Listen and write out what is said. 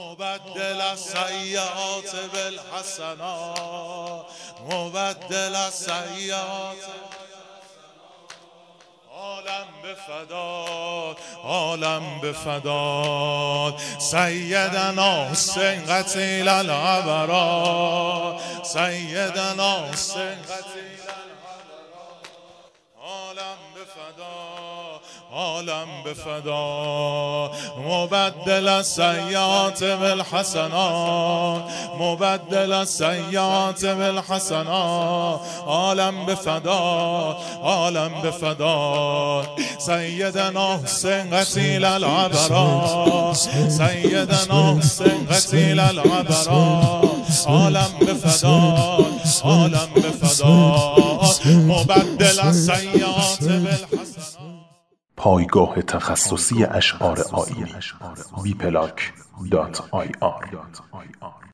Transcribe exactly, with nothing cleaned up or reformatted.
مبدل السیئات بالحسنات، مبدل السیئات. عالم به فدات، عالم به فدات، سیدنا حسین قتیل العبرات، سیدنا حسین قتیل العبرات. عالم به فدات، عالم به فدات، مبدل السیئات بالحسنات، مبدل السیئات بالحسنات. عالم به فدات، عالم به فدات، سیدنا حسین قتیل العبرات، سیدنا حسین قتیل العبرات. عالم به فدات، عالم به فدات، مبدل السیئات بالحسنات. پایگاه تخصصی اشعار آیینی بی پلاک دات آی آر